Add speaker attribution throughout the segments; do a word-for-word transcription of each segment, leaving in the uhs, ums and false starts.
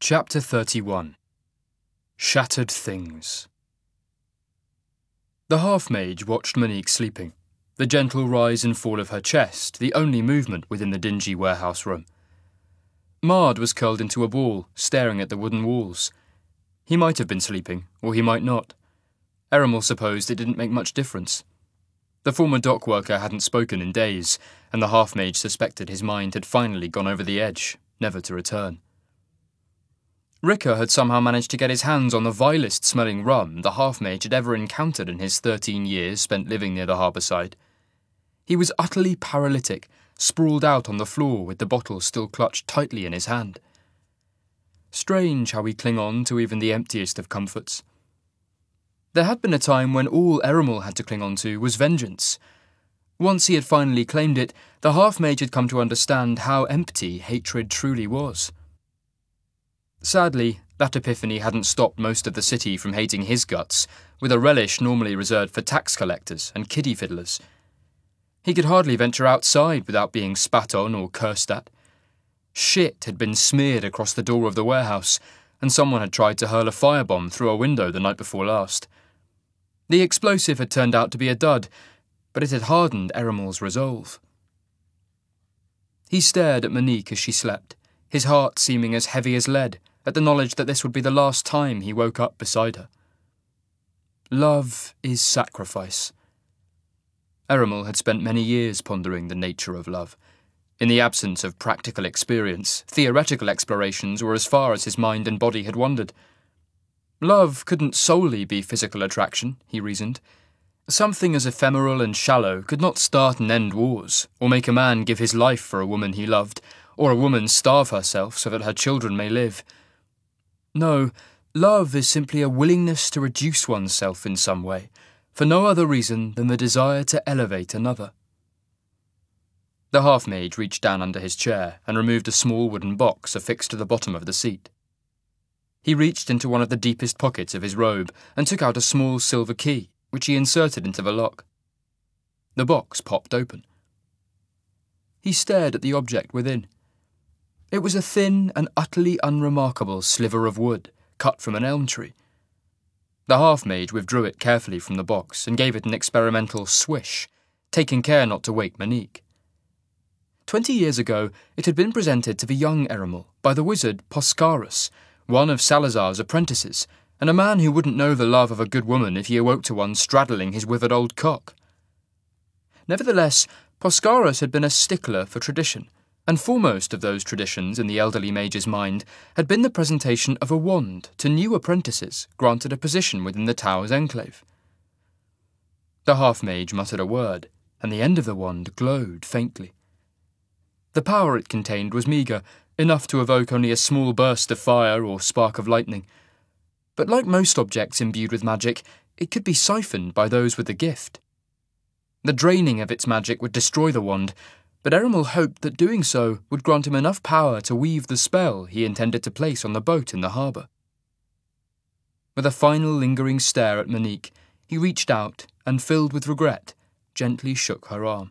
Speaker 1: Chapter thirty-one. Shattered Things. The half-mage watched Monique sleeping, the gentle rise and fall of her chest the only movement within the dingy warehouse room. Mard was curled into a ball, staring at the wooden walls. He might have been sleeping, or he might not. Erimel supposed it didn't make much difference. The former dock worker hadn't spoken in days, and the half-mage suspected his mind had finally gone over the edge, never to return. Ricker had somehow managed to get his hands on the vilest-smelling rum the half-mage had ever encountered in his thirteen years spent living near the harbour side. He was utterly paralytic, sprawled out on the floor with the bottle still clutched tightly in his hand. Strange how we cling on to even the emptiest of comforts. There had been a time when all Erimel had to cling on to was vengeance. Once he had finally claimed it, the half-mage had come to understand how empty hatred truly was. Sadly, that epiphany hadn't stopped most of the city from hating his guts, with a relish normally reserved for tax collectors and kiddie fiddlers. He could hardly venture outside without being spat on or cursed at. Shit had been smeared across the door of the warehouse, and someone had tried to hurl a firebomb through a window the night before last. The explosive had turned out to be a dud, but it had hardened Erimel's resolve. He stared at Monique as she slept, his heart seeming as heavy as lead, at the knowledge that this would be the last time he woke up beside her. Love is sacrifice. Erimel had spent many years pondering the nature of love. In the absence of practical experience, theoretical explorations were as far as his mind and body had wandered. Love couldn't solely be physical attraction, he reasoned. Something as ephemeral and shallow could not start and end wars, or make a man give his life for a woman he loved, or a woman starve herself so that her children may live. No, love is simply a willingness to reduce oneself in some way, for no other reason than the desire to elevate another. The half-mage reached down under his chair and removed a small wooden box affixed to the bottom of the seat. He reached into one of the deepest pockets of his robe and took out a small silver key, which he inserted into the lock. The box popped open. He stared at the object within. It was a thin and utterly unremarkable sliver of wood, cut from an elm tree. The half-mage withdrew it carefully from the box and gave it an experimental swish, taking care not to wake Monique. Twenty years ago, it had been presented to the young Erimel by the wizard Poscarus, one of Salazar's apprentices, and a man who wouldn't know the love of a good woman if he awoke to one straddling his withered old cock. Nevertheless, Poscarus had been a stickler for tradition, and foremost of those traditions in the elderly mage's mind had been the presentation of a wand to new apprentices granted a position within the tower's enclave. The half-mage muttered a word, and the end of the wand glowed faintly. The power it contained was meagre, enough to evoke only a small burst of fire or spark of lightning. But like most objects imbued with magic, it could be siphoned by those with the gift. The draining of its magic would destroy the wand, but Erimel hoped that doing so would grant him enough power to weave the spell he intended to place on the boat in the harbour. With a final lingering stare at Monique, he reached out and, filled with regret, gently shook her arm.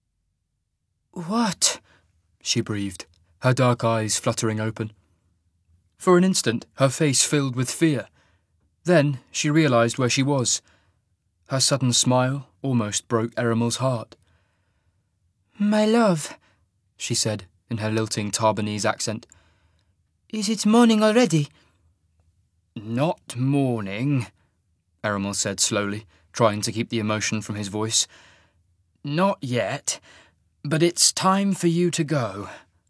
Speaker 1: "What?" she breathed, her dark eyes fluttering open. For an instant, her face filled with fear. Then she realised where she was. Her sudden smile almost broke Erimel's heart. "My love," she said in her lilting Tarbonese accent. "Is it morning already?" "Not morning," Erimel said slowly, trying to keep the emotion from his voice. "Not yet, but it's time for you to go."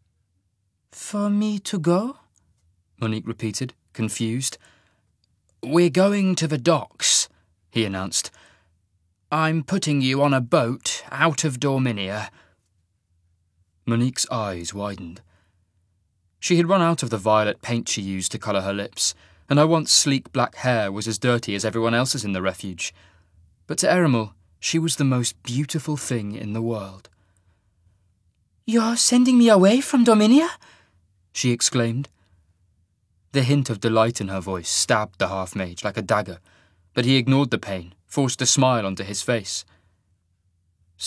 Speaker 1: "For me to go?" Monique repeated, confused. "We're going to the docks," he announced. "I'm putting you on a boat out of Dorminia." Monique's eyes widened. She had run out of the violet paint she used to colour her lips, and her once sleek black hair was as dirty as everyone else's in the refuge. But to Erimel, she was the most beautiful thing in the world. "You're sending me away from Dorminia?" she exclaimed. The hint of delight in her voice stabbed the half-mage like a dagger, but he ignored the pain, forced a smile onto his face.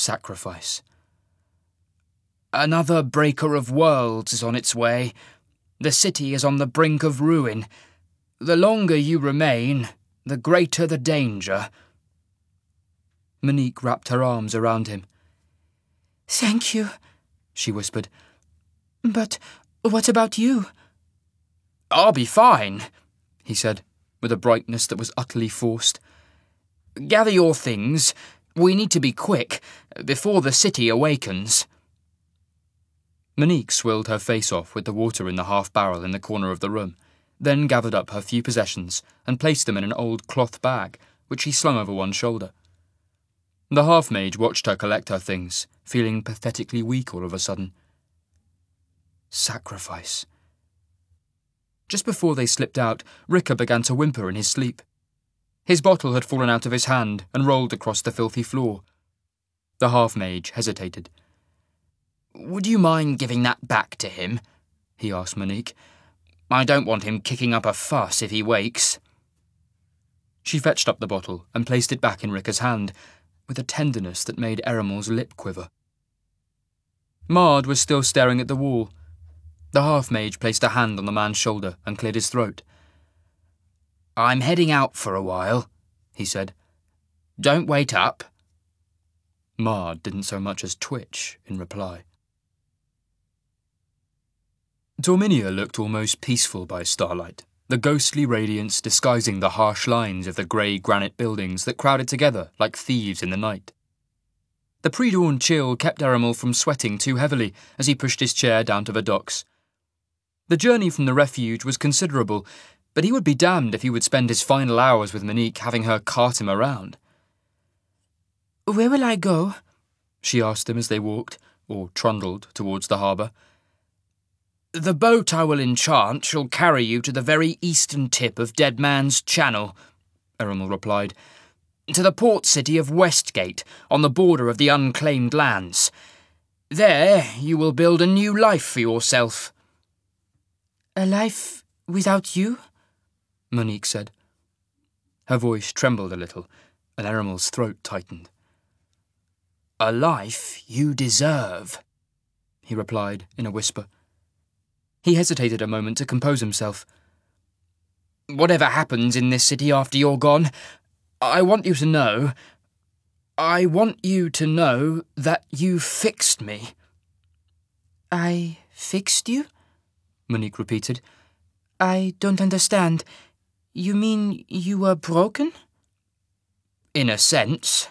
Speaker 1: Sacrifice. "Another breaker of worlds is on its way.
Speaker 2: The city is on the brink of ruin. The longer you remain, the greater the danger."
Speaker 1: Monique wrapped her arms around him.
Speaker 3: "Thank you,"
Speaker 1: she whispered.
Speaker 3: "But what about you?"
Speaker 2: "I'll be fine,"
Speaker 1: he said, with a brightness that was utterly forced.
Speaker 2: "Gather your things. We need to be quick, before the city awakens."
Speaker 1: Monique swilled her face off with the water in the half-barrel in the corner of the room, then gathered up her few possessions and placed them in an old cloth bag, which she slung over one shoulder. The half-mage watched her collect her things, feeling pathetically weak all of a sudden. Sacrifice. Just before they slipped out, Ricker began to whimper in his sleep. His bottle had fallen out of his hand and rolled across the filthy floor. The half-mage hesitated.
Speaker 2: "Would you mind giving that back to him?" he asked Monique. "I don't want him kicking up a fuss if he wakes."
Speaker 1: She fetched up the bottle and placed it back in Ricker's hand, with a tenderness that made Eremal's lip quiver. Mard was still staring at the wall. The half-mage placed a hand on the man's shoulder and cleared his throat.
Speaker 2: "I'm heading out for a while," he said. "Don't wait up."
Speaker 1: Mard didn't so much as twitch in reply. Torminia looked almost peaceful by starlight, the ghostly radiance disguising the harsh lines of the grey granite buildings that crowded together like thieves in the night. The pre-dawn chill kept Eremal from sweating too heavily as he pushed his chair down to the docks. The journey from the refuge was considerable, but he would be damned if he would spend his final hours with Monique having her cart him around.
Speaker 3: "Where will I go?"
Speaker 1: she asked him as they walked, or trundled, towards the harbour.
Speaker 2: "The boat I will enchant shall carry you to the very eastern tip of Dead Man's Channel," Eremal replied, "to the port city of Westgate, on the border of the unclaimed lands. There you will build a new life for yourself."
Speaker 3: "A life without you?"
Speaker 1: Monique said. Her voice trembled a little, and Eremal's throat tightened.
Speaker 2: "A life you deserve," he replied in a whisper.
Speaker 1: He hesitated a moment to compose himself.
Speaker 2: "Whatever happens in this city after you're gone, I want you to know... I want you to know that you fixed me."
Speaker 3: "I fixed you?"
Speaker 1: Monique repeated.
Speaker 3: "I don't understand. You mean you were broken?"
Speaker 2: "In a sense."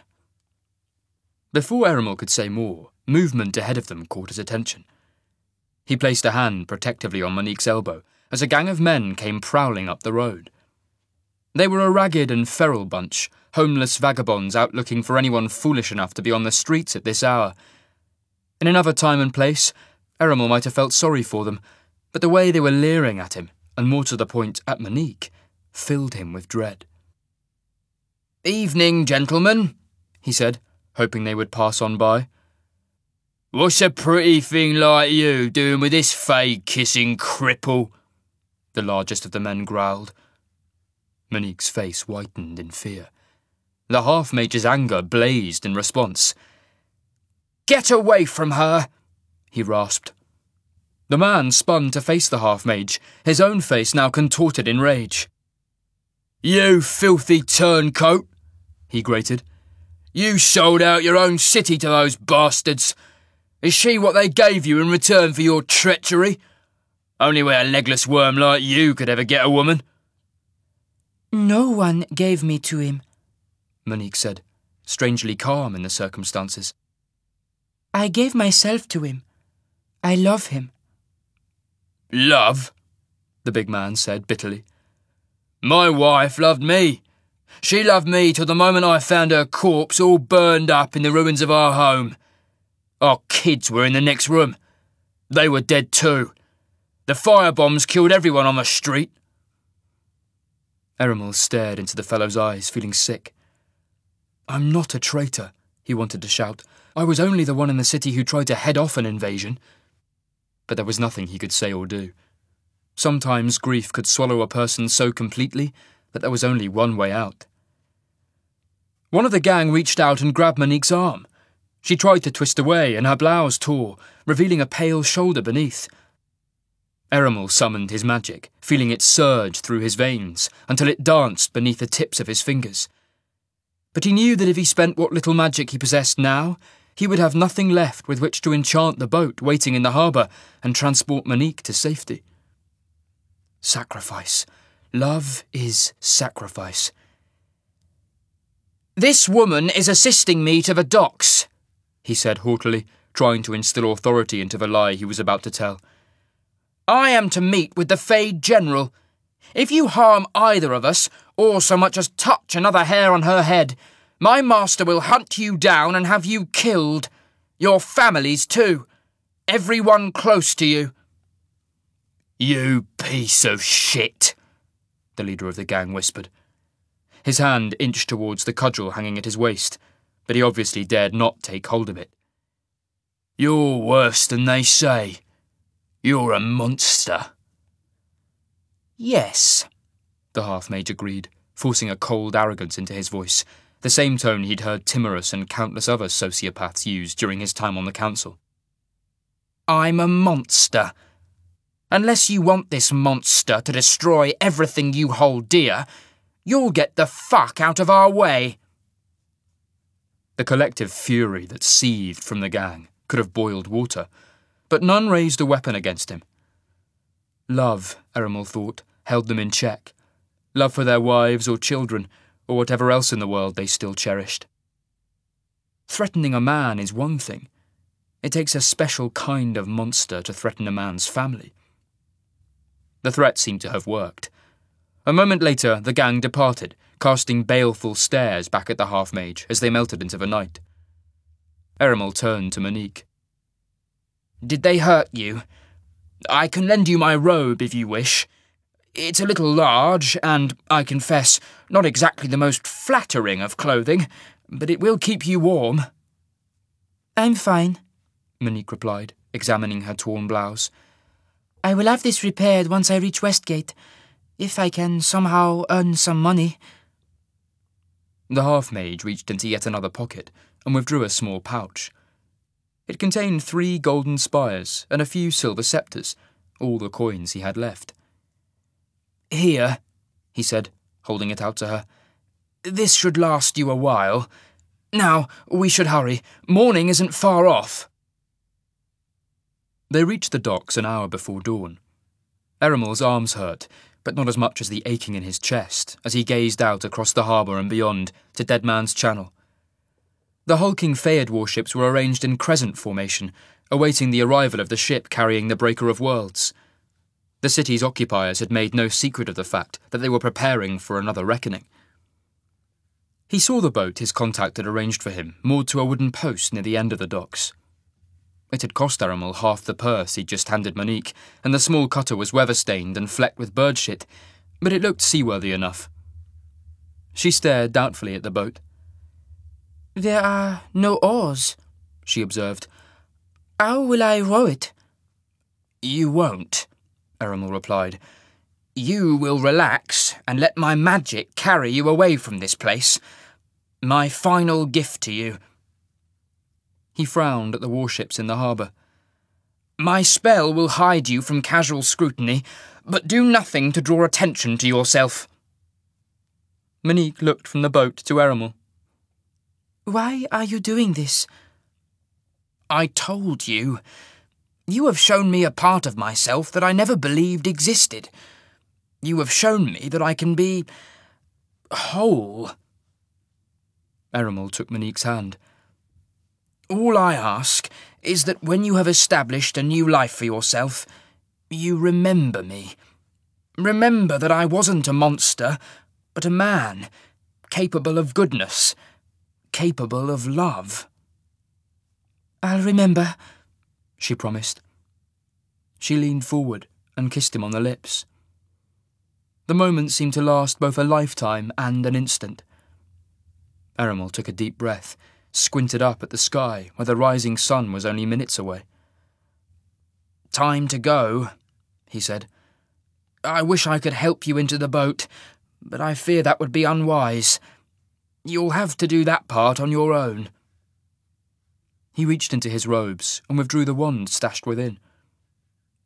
Speaker 1: Before Eremal could say more, movement ahead of them caught his attention. He placed a hand protectively on Monique's elbow as a gang of men came prowling up the road. They were a ragged and feral bunch, homeless vagabonds out looking for anyone foolish enough to be on the streets at this hour. In another time and place, Eremal might have felt sorry for them, but the way they were leering at him, and more to the point, at Monique, filled him with dread.
Speaker 2: "Evening, gentlemen,"
Speaker 1: he said, hoping they would pass on by.
Speaker 2: "What's a pretty thing like you doing with this fade-kissing cripple?"
Speaker 1: the largest of the men growled. Monique's face whitened in fear. The half-mage's anger blazed in response.
Speaker 2: "Get away from her!"
Speaker 1: he rasped. The man spun to face the half-mage, his own face now contorted in rage.
Speaker 2: "You filthy turncoat," he grated. "You sold out your own city to those bastards. Is she what they gave you in return for your treachery? Only way a legless worm like you could ever get a woman."
Speaker 3: "No one gave me to him,"
Speaker 1: Monique said, strangely calm in the circumstances.
Speaker 3: "I gave myself to him. I love him."
Speaker 2: "Love?" the big man said bitterly. "My wife loved me. She loved me till the moment I found her corpse all burned up in the ruins of our home. Our kids were in the next room. They were dead too. The firebombs killed everyone on the street."
Speaker 1: Eremal stared into the fellow's eyes, feeling sick. "I'm not a traitor," he wanted to shout. "I was only the one in the city who tried to head off an invasion." But there was nothing he could say or do. Sometimes grief could swallow a person so completely that there was only one way out. One of the gang reached out and grabbed Monique's arm. She tried to twist away, and her blouse tore, revealing a pale shoulder beneath. Eramel summoned his magic, feeling it surge through his veins until it danced beneath the tips of his fingers. But he knew that if he spent what little magic he possessed now, he would have nothing left with which to enchant the boat waiting in the harbour and transport Monique to safety. Sacrifice. Love is sacrifice.
Speaker 2: "This woman is assisting me to the docks," he said haughtily, trying to instill authority into the lie he was about to tell. "I am to meet with the Fade General. If you harm either of us, or so much as touch another hair on her head, my master will hunt you down and have you killed. Your families, too. Everyone close to you."
Speaker 1: "You piece of shit," the leader of the gang whispered. His hand inched towards the cudgel hanging at his waist, but he obviously dared not take hold of it. "You're worse than they say. You're a monster."
Speaker 2: "Yes,"
Speaker 1: the half-mage agreed, forcing a cold arrogance into his voice, the same tone he'd heard Timorous and countless other sociopaths use during his time on the council.
Speaker 2: "I'm a monster. Unless you want this monster to destroy everything you hold dear, you'll get the fuck out of our way."
Speaker 1: The collective fury that seethed from the gang could have boiled water, but none raised a weapon against him. Love, Eramel thought, held them in check. Love for their wives or children, or whatever else in the world they still cherished. Threatening a man is one thing. It takes a special kind of monster to threaten a man's family. The threat seemed to have worked. A moment later, the gang departed, casting baleful stares back at the half-mage as they melted into the night. Eramel turned to Monique.
Speaker 2: "Did they hurt you? I can lend you my robe if you wish. It's a little large, and, I confess, not exactly the most flattering of clothing, but it will keep you warm."
Speaker 3: I'm fine,
Speaker 1: Monique replied, examining her torn blouse.
Speaker 3: I will have this repaired once I reach Westgate, if I can somehow earn some money.
Speaker 1: The half-mage reached into yet another pocket and withdrew a small pouch. It contained three golden spires and a few silver sceptres, all the coins he had left.
Speaker 2: "Here," he said, holding it out to her. "This should last you a while. Now, we should hurry. Morning isn't far off."
Speaker 1: They reached the docks an hour before dawn. Eramel's arms hurt, but not as much as the aching in his chest, as he gazed out across the harbour and beyond to Dead Man's Channel. The hulking Fayed warships were arranged in crescent formation, awaiting the arrival of the ship carrying the Breaker of Worlds. The city's occupiers had made no secret of the fact that they were preparing for another reckoning. He saw the boat his contact had arranged for him moored to a wooden post near the end of the docks. It had cost Eramel half the purse he'd just handed Monique, and the small cutter was weather-stained and flecked with bird shit, but it looked seaworthy enough. She stared doubtfully at the boat.
Speaker 3: There are no oars, she observed. How will I row it?
Speaker 2: You won't, Eramel replied. You will relax and let my magic carry you away from this place. My final gift to you.
Speaker 1: He frowned at the warships in the harbour.
Speaker 2: My spell will hide you from casual scrutiny, but do nothing to draw attention to yourself.
Speaker 1: Monique looked from the boat to Eramel.
Speaker 3: Why are you doing this?
Speaker 2: I told you. You have shown me a part of myself that I never believed existed. You have shown me that I can be whole.
Speaker 1: Eramel took Monique's hand.
Speaker 2: All I ask is that when you have established a new life for yourself, you remember me. Remember that I wasn't a monster, but a man, capable of goodness, capable of love.
Speaker 3: I'll remember,
Speaker 1: she promised. She leaned forward and kissed him on the lips. The moment seemed to last both a lifetime and an instant. Eramel took a deep breath, squinted up at the sky where the rising sun was only minutes away.
Speaker 2: Time to go, he said. I wish I could help you into the boat, but I fear that would be unwise. You'll have to do that part on your own.
Speaker 1: He reached into his robes and withdrew the wand stashed within.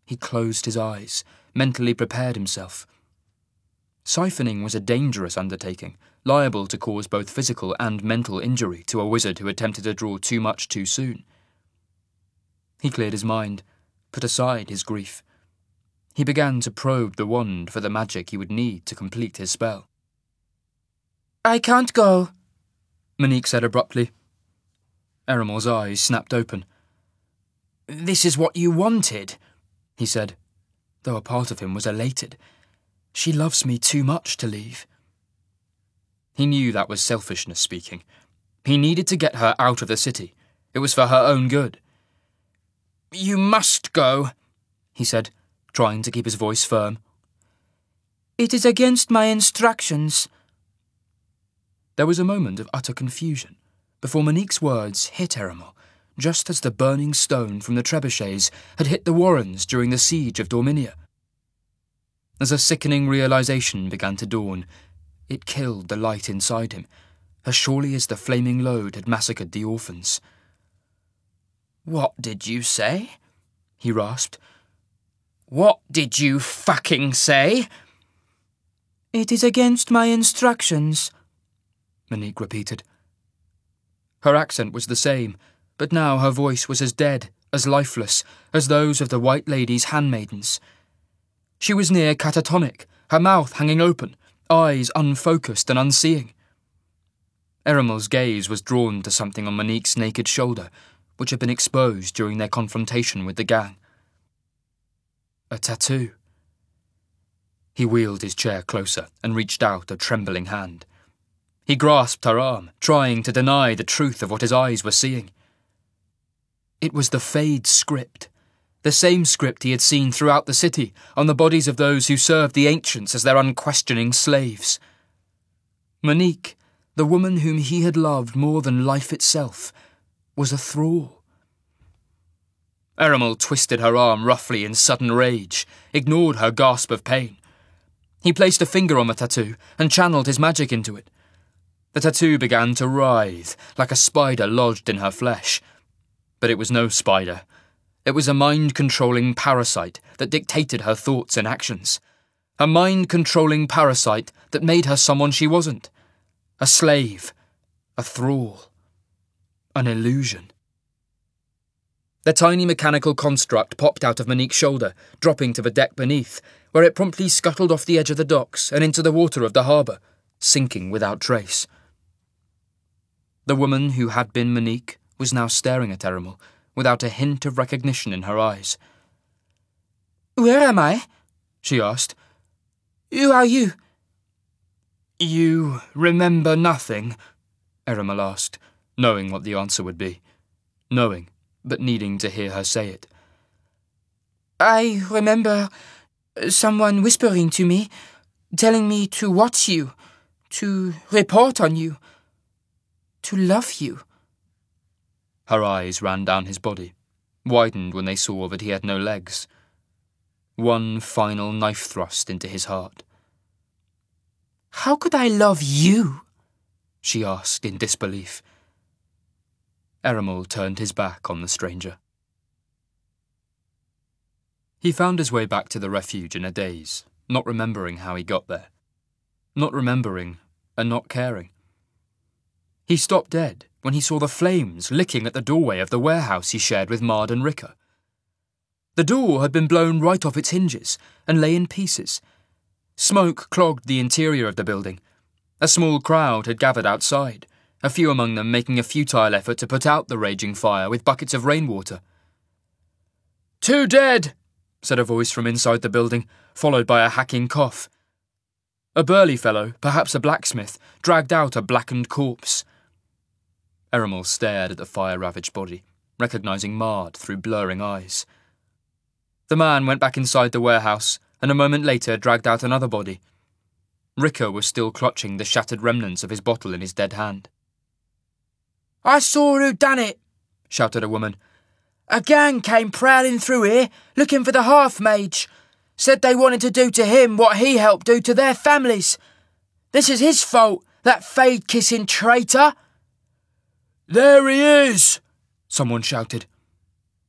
Speaker 1: He closed his eyes, mentally prepared himself. Siphoning was a dangerous undertaking, liable to cause both physical and mental injury to a wizard who attempted to draw too much too soon. He cleared his mind, put aside his grief. He began to probe the wand for the magic he would need to complete his spell.
Speaker 3: I can't go,
Speaker 1: Monique said abruptly. Eramel's eyes snapped open.
Speaker 3: This is what you wanted,
Speaker 1: he said, though a part of him was elated. She loves me too much to leave. He knew that was selfishness speaking. He needed to get her out of the city. It was for her own good.
Speaker 3: You must go,
Speaker 1: he said, trying to keep his voice firm.
Speaker 3: It is against my instructions.
Speaker 1: There was a moment of utter confusion before Monique's words hit Eramel, just as the burning stone from the trebuchets had hit the Warrens during the siege of Dorminia. As a sickening realization began to dawn, it killed the light inside him, as surely as the flaming load had massacred the orphans.
Speaker 3: What did you say?
Speaker 1: He rasped.
Speaker 3: What did you fucking say? It is against my instructions,
Speaker 1: Monique repeated. Her accent was the same, but now her voice was as dead, as lifeless, as those of the White Lady's handmaidens. She was near catatonic, her mouth hanging open, eyes unfocused and unseeing. Eramel's gaze was drawn to something on Monique's naked shoulder, which had been exposed during their confrontation with the gang. A tattoo. He wheeled his chair closer and reached out a trembling hand. He grasped her arm, trying to deny the truth of what his eyes were seeing. It was the Fade script, the same script he had seen throughout the city on the bodies of those who served the ancients as their unquestioning slaves. Monique, the woman whom he had loved more than life itself, was a thrall. Eramel twisted her arm roughly in sudden rage, ignored her gasp of pain. He placed a finger on the tattoo and channeled his magic into it. The tattoo began to writhe, like a spider lodged in her flesh. But it was no spider. It was a mind-controlling parasite that dictated her thoughts and actions. A mind-controlling parasite that made her someone she wasn't. A slave. A thrall. An illusion. The tiny mechanical construct popped out of Monique's shoulder, dropping to the deck beneath, where it promptly scuttled off the edge of the docks and into the water of the harbour, sinking without trace. The woman who had been Monique was now staring at Eramel, without a hint of recognition in her eyes.
Speaker 3: Where am I?
Speaker 1: She asked.
Speaker 3: Who are you?
Speaker 1: You remember nothing? Eramel asked, knowing what the answer would be. Knowing, but needing to hear her say it.
Speaker 3: I remember someone whispering to me, telling me to watch you, to report on you, to love you.
Speaker 1: Her eyes ran down his body, widened when they saw that he had no legs. One final knife thrust into his heart.
Speaker 3: How could I love you?
Speaker 1: She asked in disbelief. Eramel turned his back on the stranger. He found his way back to the refuge in a daze, not remembering how he got there. Not remembering and not caring. He stopped dead when he saw the flames licking at the doorway of the warehouse he shared with Mard and Ricker. The door had been blown right off its hinges and lay in pieces. Smoke clogged the interior of the building. A small crowd had gathered outside, a few among them making a futile effort to put out the raging fire with buckets of rainwater. "Two dead," said a voice from inside the building, followed by a hacking cough. A burly fellow, perhaps a blacksmith, dragged out a blackened corpse. Eramel stared at the fire-ravaged body, recognising Mard through blurring eyes. The man went back inside the warehouse, and a moment later dragged out another body. Ricker was still clutching the shattered remnants of his bottle in his dead hand.
Speaker 3: "I saw who done it," shouted a woman. "A gang came prowling through here, looking for the half-mage. Said they wanted to do to him what he helped do to their families. This is his fault, that fade-kissing traitor."
Speaker 2: "There he is!"
Speaker 1: someone shouted.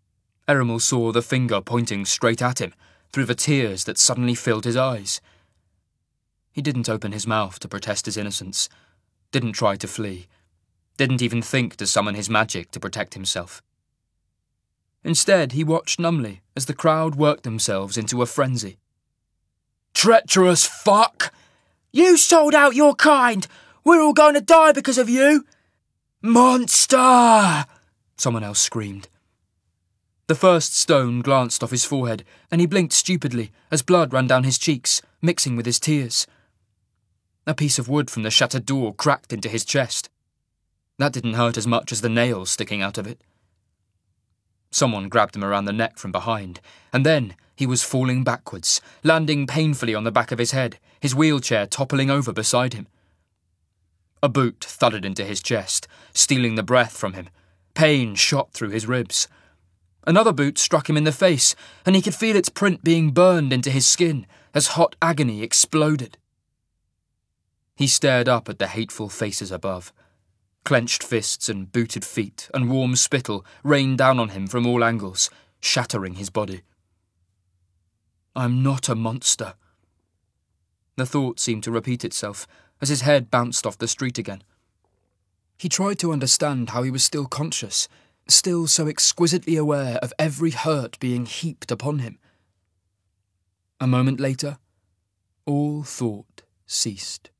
Speaker 1: Erimel saw the finger pointing straight at him, through the tears that suddenly filled his eyes. He didn't open his mouth to protest his innocence, didn't try to flee, didn't even think to summon his magic to protect himself. Instead, he watched numbly as the crowd worked themselves into a frenzy.
Speaker 3: Treacherous fuck! You sold out your kind! We're all going to die because of you! Monster!
Speaker 1: Someone else screamed. The first stone glanced off his forehead, and he blinked stupidly as blood ran down his cheeks, mixing with his tears. A piece of wood from the shattered door cracked into his chest. That didn't hurt as much as the nails sticking out of it. Someone grabbed him around the neck from behind, and then he was falling backwards, landing painfully on the back of his head, his wheelchair toppling over beside him. A boot thudded into his chest, stealing the breath from him. Pain shot through his ribs. Another boot struck him in the face, and he could feel its print being burned into his skin as hot agony exploded. He stared up at the hateful faces above. Clenched fists and booted feet and warm spittle rained down on him from all angles, shattering his body. I'm not a monster. The thought seemed to repeat itself as his head bounced off the street again. He tried to understand how he was still conscious, still so exquisitely aware of every hurt being heaped upon him. A moment later, all thought ceased.